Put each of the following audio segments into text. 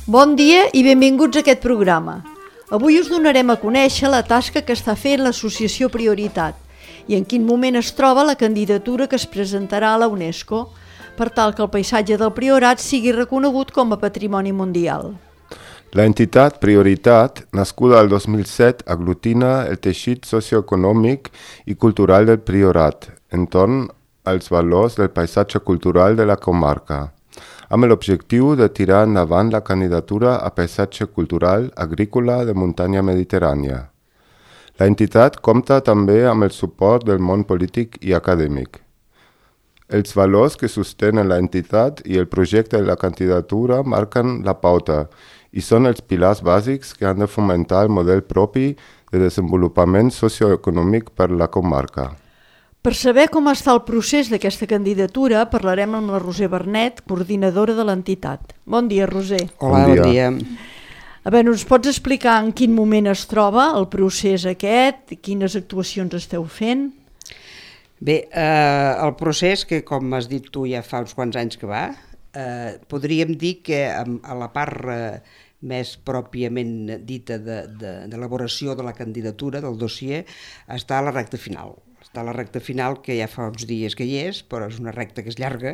Bon dia i benvinguts a aquest programa. Avui us donarem a conèixer la tasca que està fent l'associació Prioritat i en quin moment es troba la candidatura que es presentarà a la UNESCO per tal que el paisatge del Priorat sigui reconegut com a patrimoni mundial. La entitat Prioritat, nascuda el 2007, aglutina el teixit socioeconòmic i cultural del Priorat entorn als valors del paisatge cultural de la comarca, amb l'objectiu de tirar endavant la candidatura a paisatge cultural agrícola de muntanya mediterrània. La entitat compta també amb el suport del món polític i acadèmic. Els valors que sostenen la entitat i el projecte de la candidatura marquen la pauta i són els pilars bàsics que han de fomentar el model propi de desenvolupament socioeconòmic per la comarca. Per saber com està el procés d'aquesta candidatura, parlarem amb la Roser Bernet, coordinadora de l'entitat. Bon dia, Roser. Hola, bon dia. A veure, ens pots explicar en quin moment es troba el procés aquest, quines actuacions esteu fent? Bé, el procés, que com has dit tu ja fa uns quants anys que va, podríem dir que a la part més pròpiament dita d'elaboració de la candidatura, del dossier, està a la recta final. Està a la recta final, que ja fa uns dies que hi és, però és una recta que és llarga,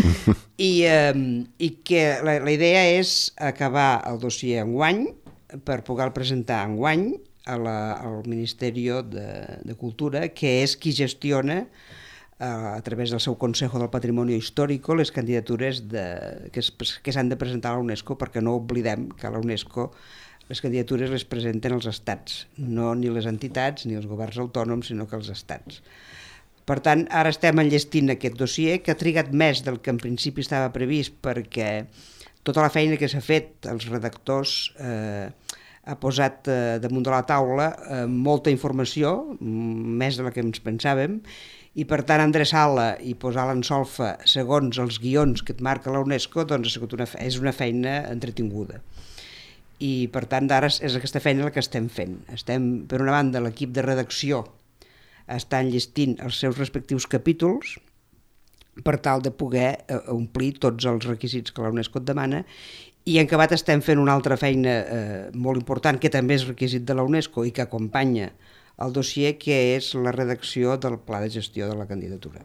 i que la idea és acabar el dossier enguany per poder-lo presentar enguany al Ministeri de Cultura, que és qui gestiona a través del seu Consejo del Patrimonio Histórico les candidatures que s'han de presentar a la UNESCO, perquè no oblidem que a la UNESCO les candidatures les presenten els estats, no ni les entitats ni els governs autònoms, sinó que els estats. Per tant, ara estem enllestint aquest dossier, que ha trigat més del que en principi estava previst, perquè tota la feina que s'ha fet, els redactors, ha posat damunt de la taula molta informació, més de la que ens pensàvem, i per tant endreçar-la i posar-la en solfa segons els guions que et marca la UNESCO, doncs és una feina entretinguda. I per tant ara és aquesta feina la que estem fent. Estem, per una banda, l'equip de redacció està enllestint els seus respectius capítols per tal de poder omplir tots els requisits que la UNESCO et demana, i en acabat estem fent una altra feina molt important, que també és requisit de la UNESCO i que acompanya el dossier, que és la redacció del pla de gestió de la candidatura.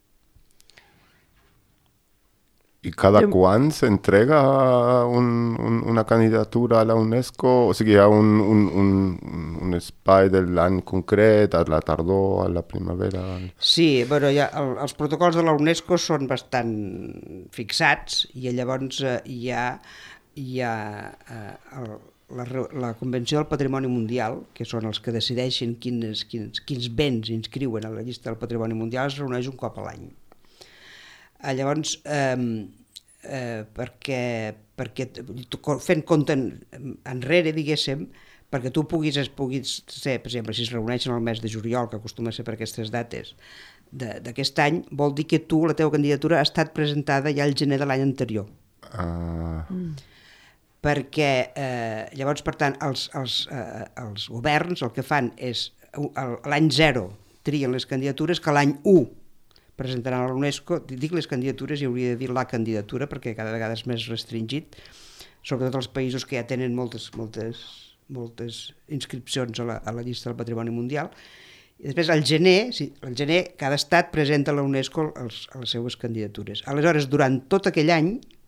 I cada quan s'entrega una candidatura a la UNESCO? O sigui, hi ha un espai de l'any concret, a la tardor, a la primavera? Sí, bueno, els protocols de la UNESCO són bastant fixats, i llavors hi ha la Convenció del Patrimoni Mundial, que són els que decideixen quins béns inscriuen a la llista del Patrimoni Mundial, es reuneix un cop a l'any. Llavors, perquè fent compte enrere, diguéssim, perquè tu puguis ser, per exemple, si es reuneixen el mes de juliol, que acostuma a ser per aquestes dates d'aquest any, vol dir que la teva candidatura ha estat presentada ja al gener de l'any anterior. Perquè llavors, per tant, els governs el que fan és l'any 0 trien les candidatures, que l'any 1 presentaran a la UNESCO. Dic les candidatures i hauria de dir la candidatura, perquè cada vegada és més restringit, sobretot els països que ja tenen moltes inscripcions a la llista del Patrimoni Mundial. I després, al gener, cada estat presenta a la UNESCO les seues candidatures. Aleshores, durant tot aquell any,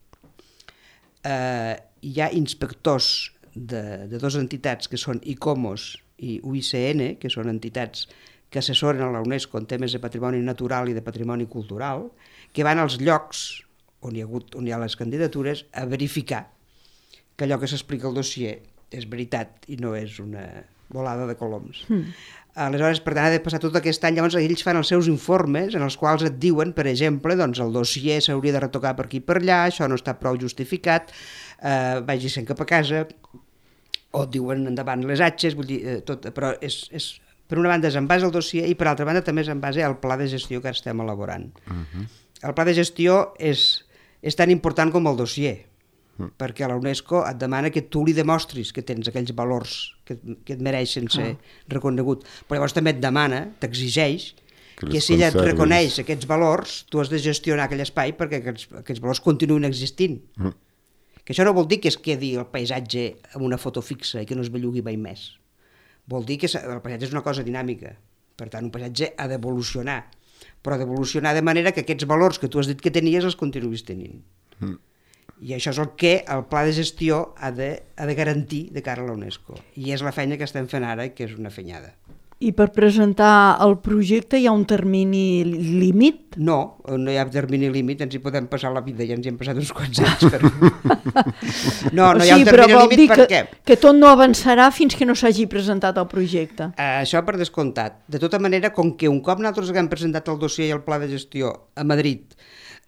hi ha inspectors de dues entitats, que són ICOMOS i UICN, que són entitats que assessoren a la UNESCO en temes de patrimoni natural i de patrimoni cultural, que van als llocs on hi ha les candidatures a verificar que allò que s'explica al dossier és veritat i no és una volada de coloms. Aleshores, per tant, ha de passar tot aquest any, llavors ells fan els seus informes en els quals et diuen, per exemple, doncs el dossier s'hauria de retocar per aquí i per allà, això no està prou justificat, vagi sent cap a casa, o et diuen endavant les atxes, vull dir, tot, però és per una banda és en base al dossier i per altra banda també és en base al pla de gestió que estem elaborant. El pla de gestió és tan important com el dossier, perquè la UNESCO et demana que tu li demostris que tens aquells valors que et mereixen ser reconegut, però llavors també et demana, t'exigeix, que si ella et reconeix aquests valors, tu has de gestionar aquell espai perquè aquests valors continuïn existint. Que això no vol dir que es quedi el paisatge amb una foto fixa i que no es bellugui mai més. Vol dir que el paisatge és una cosa dinàmica. Per tant, un paisatge ha d'evolucionar, però d'evolucionar de manera que aquests valors que tu has dit que tenies els continuïs tenint. I això és el que el pla de gestió ha de garantir de cara a la UNESCO. I és la feina que estem fent ara, que és una fenyada. I per presentar el projecte hi ha un termini límit? No, no hi ha termini límit, ens hi podem passar la vida, ja ens hi hem passat uns quants anys. No hi ha un termini límit per què? Que tot no avançarà fins que no s'hagi presentat el projecte. Això per descomptat. De tota manera, com que un cop nosaltres haguem presentat el dossier i el pla de gestió a Madrid,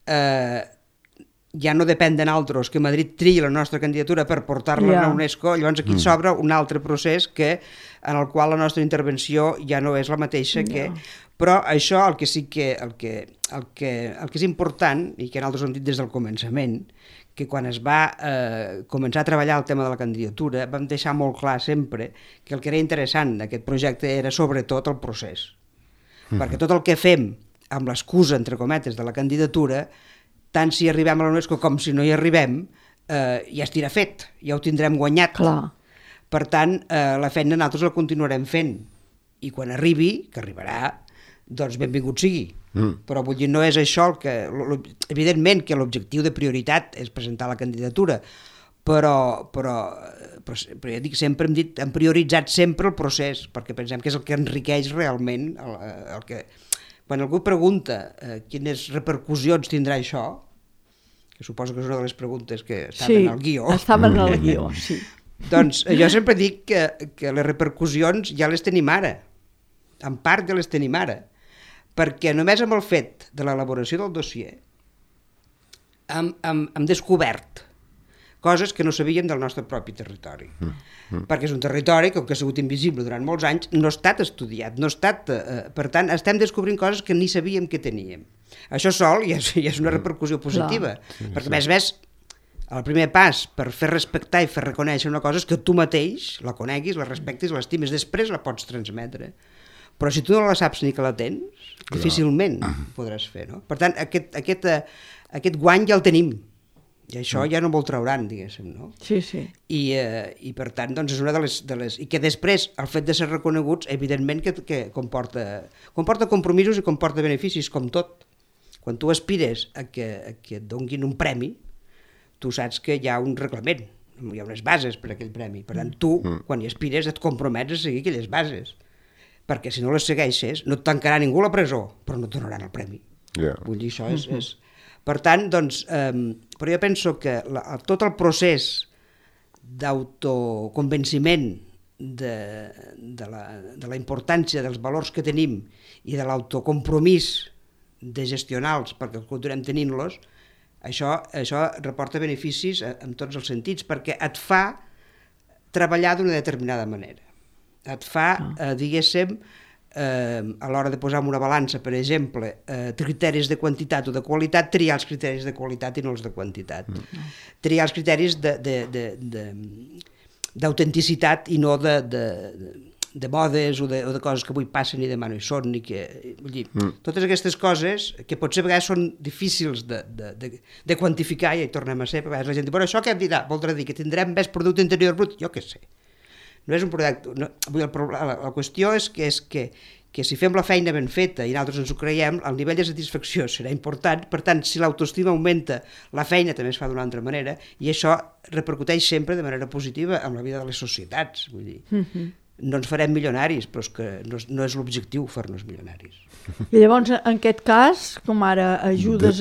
ja no depèn de nosaltres que Madrid triï la nostra candidatura per portar-la a la UNESCO, llavors aquí s'obre un altre procés en el qual la nostra intervenció ja no és la mateixa que... Però això el que sí que el que és important, i que nosaltres hem dit des del començament, que quan es va començar a treballar el tema de la candidatura vam deixar molt clar sempre que el que era interessant d'aquest projecte era sobretot el procés. Perquè tot el que fem amb l'excusa, entre cometes, de la candidatura, tant si arribem a la UNESCO com si no hi arribem, ja estirà fet, ja ho tindrem guanyat. Clar. Per tant, la feina nosaltres la continuarem fent. I quan arribi, que arribarà, doncs benvingut sigui. Però vull dir, no és això el que... Evidentment que l'objectiu de prioritat és presentar la candidatura, però ja dic, sempre hem prioritzat sempre el procés, perquè pensem que és el que enriqueix realment el que... Quan algú pregunta quines repercussions tindrà això, que suposo que és una de les preguntes que estaven en el guió. Sí, estaven en el guió, sí. Doncs jo sempre dic que les repercussions ja les tenim ara, en part ja les tenim ara, perquè només amb el fet de l'elaboració del dossier hem descobert coses que no sabíem del nostre propi territori. Perquè és un territori que, com que ha sigut invisible durant molts anys, no ha estat estudiat, per tant, estem descobrint coses que ni sabíem que teníem. Això sol ja és una repercussió positiva, perquè a més, el primer pas per fer respectar i fer reconèixer una cosa és que tu mateix la coneguis, la respectis, l'estimes, després la pots transmetre. Però si tu no la saps ni que la tens, difícilment podràs fer, no? Per tant, aquest guany ja el tenim, i això ja no me'l trauran, diguéssim, no? Sí, sí. I per tant, doncs és una de les... I que després, el fet de ser reconeguts, evidentment que comporta compromisos i comporta beneficis, com tot. Quan tu aspires a que et donguin un premi, tu saps que hi ha un reglament, hi ha unes bases per a aquell premi. Per tant, tu, quan hi aspires, et compromets a seguir aquelles bases. Perquè si no les segueixes, no et tancarà ningú a la presó, però no et donaran el premi. Vull dir, això és... Per tant, doncs, però jo penso que tot el procés d'autoconvenciment de la importància dels valors que tenim i de l'autocompromís de gestionar-los perquè continuem tenint-los, això reporta beneficis en tots els sentits, perquè et fa treballar d'una determinada manera. Et fa, diguéssim, a l'hora de posar en una balança, per exemple, criteris de quantitat o de qualitat, triar els criteris de qualitat i no els de quantitat. Triar els criteris d'autenticitat i no de modes o de coses que avui passen i demà no hi són. Vull dir, totes aquestes coses que potser a vegades són difícils de quantificar, i hi tornem a ser, a vegades la gent diu, però això què dirà? Voldrà dir que tindrem més producte interior brut? Jo què sé. No és un producte... La qüestió és que si fem la feina ben feta i nosaltres ens ho creiem, el nivell de satisfacció serà important, per tant, si l'autoestima augmenta, la feina també es fa d'una altra manera, i això repercuteix sempre de manera positiva en la vida de les societats. Vull dir, no ens farem milionaris, però és que no és l'objectiu fer-nos milionaris. I llavors, en aquest cas, com ara ajudes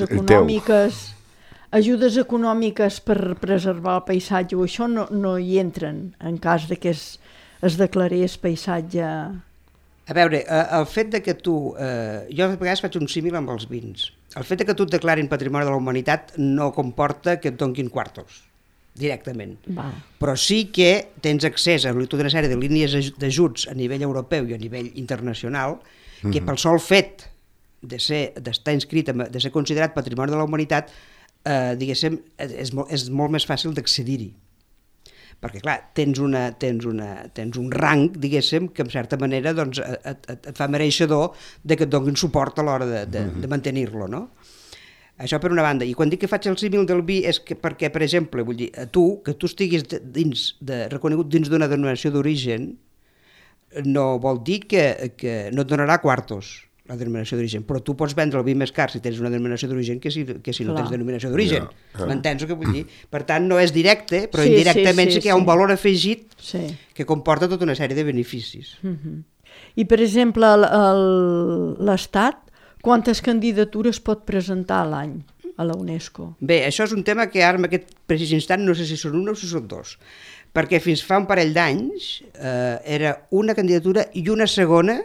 econòmiques per preservar el paisatge o això no hi entren en cas de que es declarés paisatge... A veure, el fet de que tu... jo a vegades faig un símil amb els vins. El fet de que tu et declarin patrimoni de la humanitat no comporta que et donguin quartos directament. Però sí que tens accés a tota una sèrie de línies d'ajuts a nivell europeu i a nivell internacional que pel sol fet d'estar inscrit, de ser considerat patrimoni de la humanitat, diguéssim, és molt més fàcil d'accedir-hi. Perquè, clar, tens un rang, diguéssim, que en certa manera doncs, et fa mereixedor de que et donin suport a l'hora de mantenir-lo, no? Això per una banda. I quan dic que faig el símil del vi és que perquè, per exemple, vull dir, que tu estiguis reconegut dins d'una denominació d'origen, no vol dir que no et donarà quartos la denominació d'origen, però tu pots vendre el vi més car si tens una denominació d'origen que si no tens denominació d'origen. M'entens el que vull dir? Per tant, no és directe, però indirectament sí que hi ha un valor afegit que comporta tota una sèrie de beneficis. I, per exemple, l'Estat, quantes candidatures pot presentar a l'any a la UNESCO? Bé, això és un tema que ara en aquest precís instant no sé si són una o si són dos, perquè fins fa un parell d'anys era una candidatura i una segona,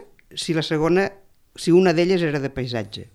si una d'elles era de paisatge,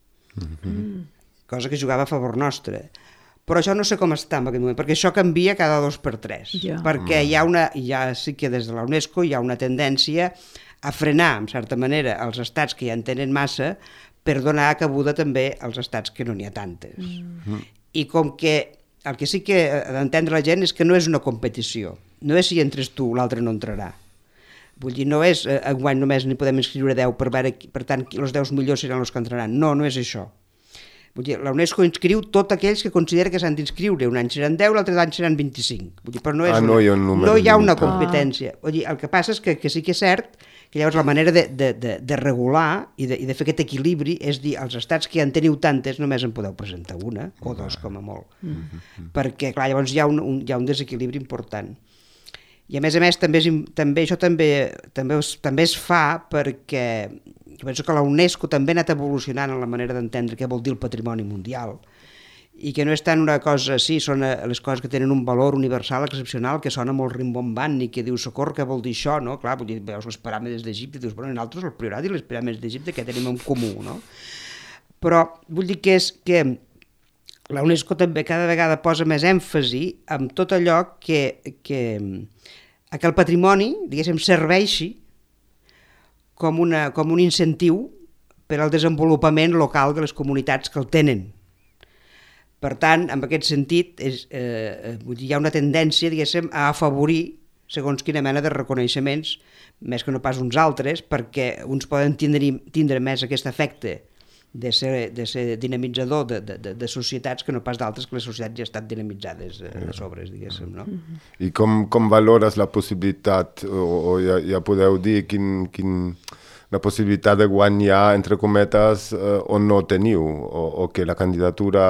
cosa que jugava a favor nostre. Però això no sé com està en aquest moment, perquè això canvia cada 2 per 3, perquè sí que des de la UNESCO hi ha una tendència a frenar, en certa manera, els estats que ja en tenen massa per donar cabuda també als estats que no n'hi ha tantes. I com que el que sí que ha d'entendre la gent és que no és una competició, no és si entres tu, l'altre no entrarà. Vull dir, no és enguany només n'hi podem inscriure 10 per tant els 10 millors seran els que entraran. No, no és això. Vull dir, la UNESCO inscriu tots aquells que considera que s'han d'inscriure. Un any seran 10, l'altre any seran 25. Vull dir, però no hi ha una competència. Vull dir, el que passa és que sí que és cert que llavors la manera de regular i de fer aquest equilibri és dir, als estats que ja en teniu tantes només en podeu presentar una o dos com a molt. Perquè, clar, llavors hi ha un desequilibri important. I a més, això també es fa perquè jo penso que la UNESCO també ha anat evolucionant en la manera d'entendre què vol dir el patrimoni mundial i que no és tant una cosa, sí, són les coses que tenen un valor universal excepcional, que sona molt rimbombant i que diu, socor, què vol dir això, no? Clar, vull dir, veus les piràmides d'Egipte i dius, bueno, nosaltres el Priorat i les piràmides d'Egipte què tenim en comú, no? Però vull dir que la UNESCO també cada vegada posa més èmfasi en tot allò que el patrimoni, diguéssim, serveixi com un incentiu per al desenvolupament local de les comunitats que el tenen. Per tant, en aquest sentit, hi ha una tendència, diguéssim, a afavorir segons quina mena de reconeixements, més que no pas uns altres, perquè uns poden tindre més aquest efecte de ser dinamitzador de societats que no pas d'altres, que les societats ja estan dinamitzades a sobre, diguéssim, no? I com valores la possibilitat, o ja podeu dir la possibilitat de guanyar, entre cometes, o no teniu, o que la candidatura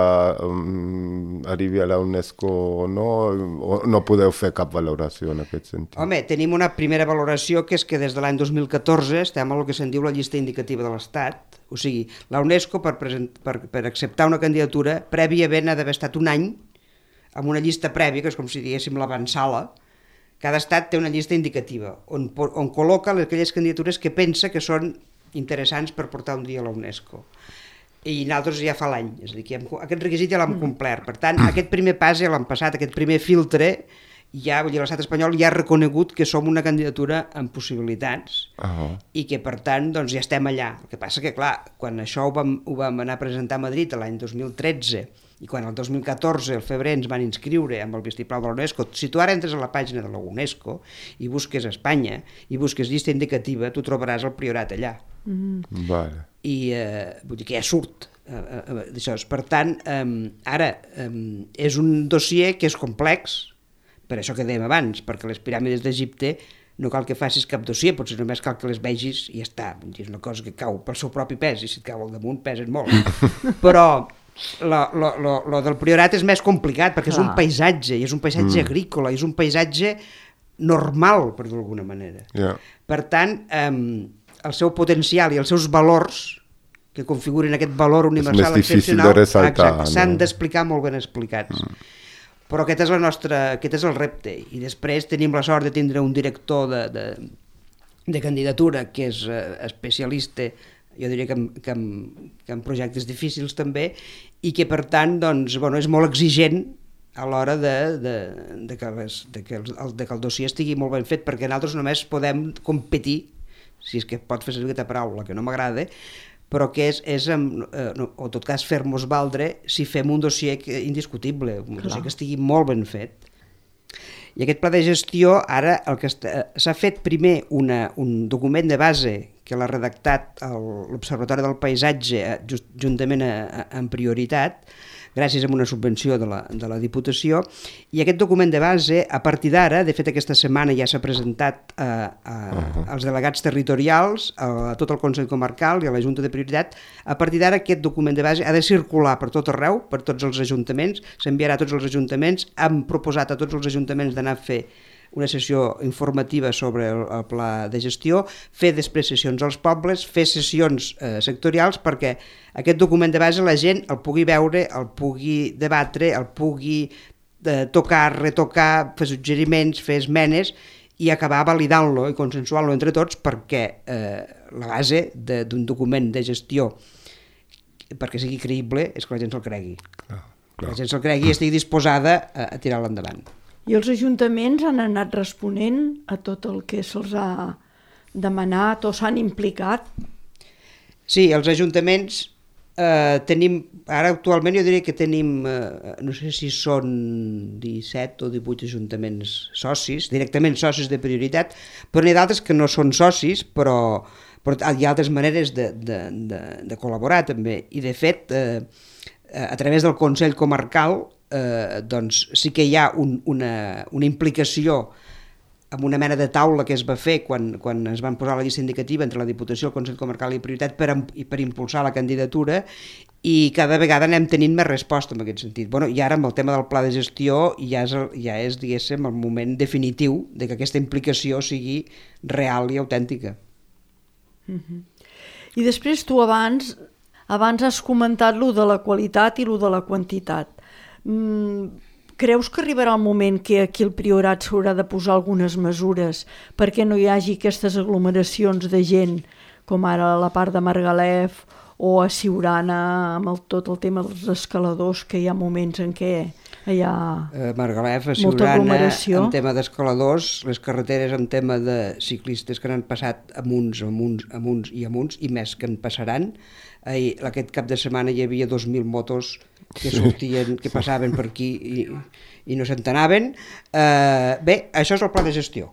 arribi a la UNESCO o no podeu fer cap valoració en aquest sentit? Home, tenim una primera valoració, que és que des de l'any 2014 estem en el que se'n diu la llista indicativa de l'Estat. O sigui, la UNESCO, per acceptar una candidatura, prèviament ha d'haver estat un any amb una llista prèvia, que és com si diguéssim l'avantsala. Cada estat té una llista indicativa, on col·loca aquelles candidatures que pensa que són interessants per portar un dia a la UNESCO. I nosaltres ja fa l'any, és a dir, que aquest requisit ja l'hem complert. Per tant, aquest primer pas ja l'hem passat, aquest primer filtre, ja, vull dir, l'estat espanyol ja ha reconegut que som una candidatura amb possibilitats i que, per tant, doncs ja estem allà. El que passa que, clar, quan això ho vam anar a presentar a Madrid l'any 2013 i quan el 2014, al febrer, ens van inscriure amb el vistiplau de la UNESCO, si tu ara entres a la pàgina de la UNESCO i busques Espanya i busques llista indicativa, tu trobaràs el Priorat allà. Vale. I vull dir que ja surt d'això. Per tant, ara és un dossier que és complex, per això que dèiem abans, perquè les piràmides d'Egipte no cal que facis cap dossier, potser només cal que les vegis i ja està. És una cosa que cau pel seu propi pes, i si et cau al damunt pesen molt. Però lo del Priorat és més complicat, perquè és un paisatge, i és un paisatge agrícola, i és un paisatge normal, per dir-ho d'alguna manera. Per tant, el seu potencial i els seus valors, que configuren aquest valor universal excepcional, s'han d'explicar molt ben explicats. Però aquest és el repte, i després tenim la sort de tindre un director de candidatura que és especialista, jo diria que en projectes difícils també, i que per tant doncs, és molt exigent a l'hora que el dossier estigui molt ben fet, perquè nosaltres només podem competir, si és que pot fer servir aquesta paraula, que no m'agrada, però que és o en tot cas fer-nos valdre si fem un dossier indiscutible, un dossier que estigui molt ben fet. I aquest pla de gestió, ara el que s'ha fet primer un document de base que l'ha redactat l'Observatori del Paisatge juntament en prioritat, gràcies a una subvenció de la Diputació, i aquest document de base, a partir d'ara, de fet aquesta setmana ja s'ha presentat als delegats territorials, a tot el Consell Comarcal i a la Junta de Prioritat. A partir d'ara aquest document de base ha de circular per tot arreu, per tots els ajuntaments, s'enviarà a tots els ajuntaments. Hem proposat a tots els ajuntaments d'anar a fer una sessió informativa sobre el pla de gestió, fer després sessions als pobles, fer sessions sectorials, perquè aquest document de base la gent el pugui veure, el pugui debatre, el pugui tocar, retocar, fer suggeriments, fer esmenes i acabar validant-lo i consensuant-lo entre tots, perquè la base d'un document de gestió, perquè sigui creïble, és que la gent se'l cregui. Que la gent se'l cregui i estigui disposada a tirar-lo endavant. I els ajuntaments han anat responent a tot el que se'ls ha demanat o s'han implicat? Sí, els ajuntaments tenim, ara actualment jo diria que tenim, no sé si són 17 o 18 ajuntaments socis, directament socis de prioritat, però n'hi ha d'altres que no són socis, però hi ha altres maneres de col·laborar també, i de fet a través del Consell Comarcal doncs sí que hi ha una implicació amb una mena de taula que es va fer quan es van posar la llista indicativa entre la Diputació, el Consell Comarcal i Prioritat per impulsar la candidatura, i cada vegada anem tenint més resposta en aquest sentit. Bueno, i ara amb el tema del pla de gestió ja és diguéssim, el moment definitiu de que aquesta implicació sigui real i autèntica. I després tu abans has comentat lo de la qualitat i lo de la quantitat. Creus que arribarà el moment que aquí al Priorat s'haurà de posar algunes mesures perquè no hi hagi aquestes aglomeracions de gent com ara a la part de Margalef o a Siurana amb tot el tema dels escaladors, que hi ha moments en què hi ha Margalef, a molta aglomeració? En tema d'escaladors, les carreteres en tema de ciclistes que n'han passat amunts i més que en passaran. Aquest cap de setmana hi havia 2.000 motos que sortien, que passaven per aquí i no s'entenaven. Bé, això és el pla de gestió.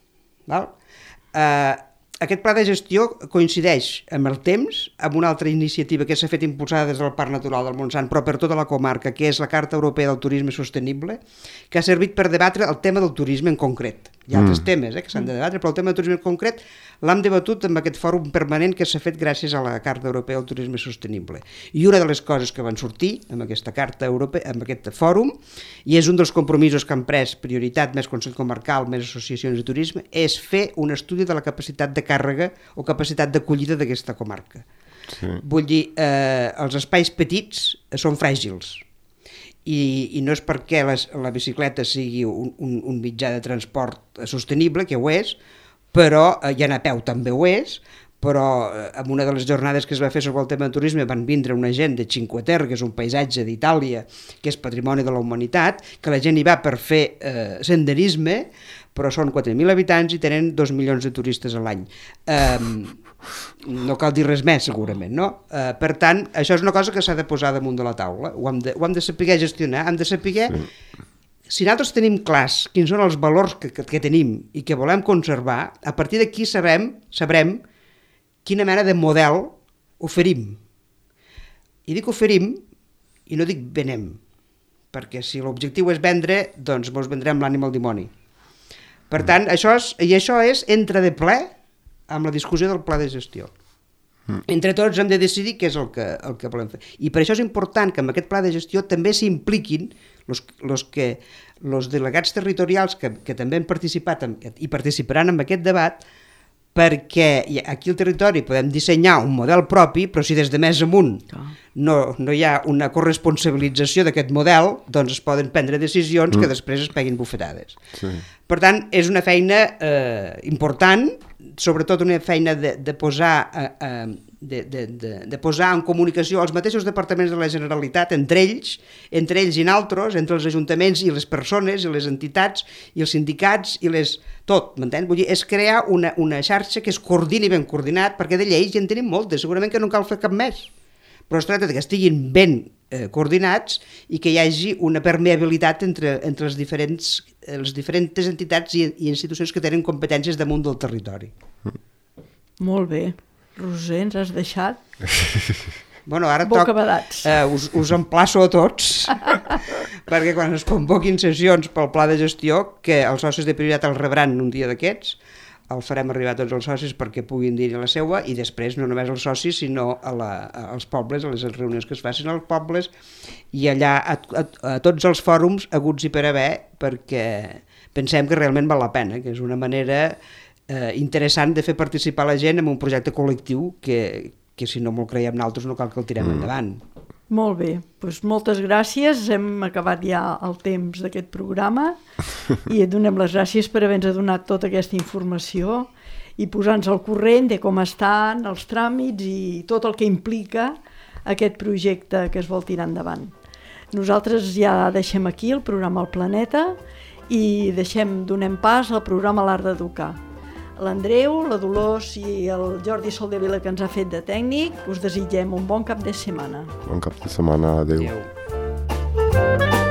Aquest pla de gestió coincideix amb el temps, amb una altra iniciativa que s'ha fet impulsada des del Parc Natural del Montsant, però per tota la comarca, que és la Carta Europea del Turisme Sostenible, que ha servit per debatre el tema del turisme en concret. Hi ha altres temes que s'han de debatre, però el tema del turisme en concret l'hem debatut amb aquest fòrum permanent que s'ha fet gràcies a la Carta Europea del Turisme Sostenible. I una de les coses que van sortir amb aquesta Carta Europea, amb aquest fòrum, i és un dels compromisos que han pres prioritat, més Consell Comarcal, més associacions de turisme, és fer un estudi de la capacitat de càrrega o capacitat d'acollida d'aquesta comarca. Sí. Vull dir, els espais petits són fràgils. I no és perquè la bicicleta sigui un mitjà de transport sostenible, que ho és, però i anar a peu també ho és, però en una de les jornades que es va fer sobre el tema del turisme van vindre una gent de Cinque Terre, que és un paisatge d'Itàlia, que és patrimoni de la humanitat, que la gent hi va per fer senderisme, però són 4.000 habitants i tenen 2 milions de turistes a l'any. No cal dir res més, segurament, no? Per tant, això és una cosa que s'ha de posar damunt de la taula. Ho hem de saber gestionar, hem de saber... Si nosaltres tenim clars quins són els valors que tenim i que volem conservar, a partir d'aquí sabrem quina mena de model oferim. I dic oferim i no dic venem, perquè si l'objectiu és vendre, doncs ens vendrem l'ànima al dimoni. Per tant, això entra de ple amb la discussió del pla de gestió. Entre tots hem de decidir què és el que volem fer. I per això és important que en aquest pla de gestió també s'impliquin els delegats territorials que també han participat i participaran en aquest debat, perquè aquí al territori podem dissenyar un model propi, però si des de més amunt no hi ha una corresponsabilització d'aquest model, doncs es poden prendre decisions que després es peguin bufetades. Sí. Per tant, és una feina important, sobretot una feina de posar en comunicació els mateixos departaments de la Generalitat, entre ells i naltros, entre els ajuntaments i les persones i les entitats i els sindicats i tot, m'entens? Vull dir, és crear una xarxa que es coordini ben coordinat, perquè de lleis ja en tenim moltes, segurament que no cal fer cap més, però es tracta que estiguin ben coordinats i que hi hagi una permeabilitat entre les diferents entitats i institucions que tenen competències damunt del territori. Molt bé. Roser, ens has deixat Bueno, ara bocabadats. Us emplaço a tots perquè quan es convoquin sessions pel pla de gestió, que els socis de prioritat els rebran un dia d'aquests, el farem arribar a tots els socis perquè puguin dir la seua, i després no només els socis sinó als pobles, a les reunions que es facin als pobles i allà a tots els fòrums haguts i per haver, perquè pensem que realment val la pena, que és una manera interessant de fer participar la gent en un projecte col·lectiu que si no m'ho creiem nosaltres no cal que el tirem endavant. Molt bé, doncs moltes gràcies, hem acabat ja el temps d'aquest programa i et donem les gràcies per haver-nos donat tota aquesta informació i posar-nos al corrent de com estan els tràmits i tot el que implica aquest projecte que es vol tirar endavant. Nosaltres ja deixem aquí el programa El Planeta i donem pas al programa L'Art d'Educar. L'Andreu, la Dolors i el Jordi Soldevila, que ens ha fet de tècnic, us desitgem un bon cap de setmana. Bon cap de setmana, adeu. Adeu.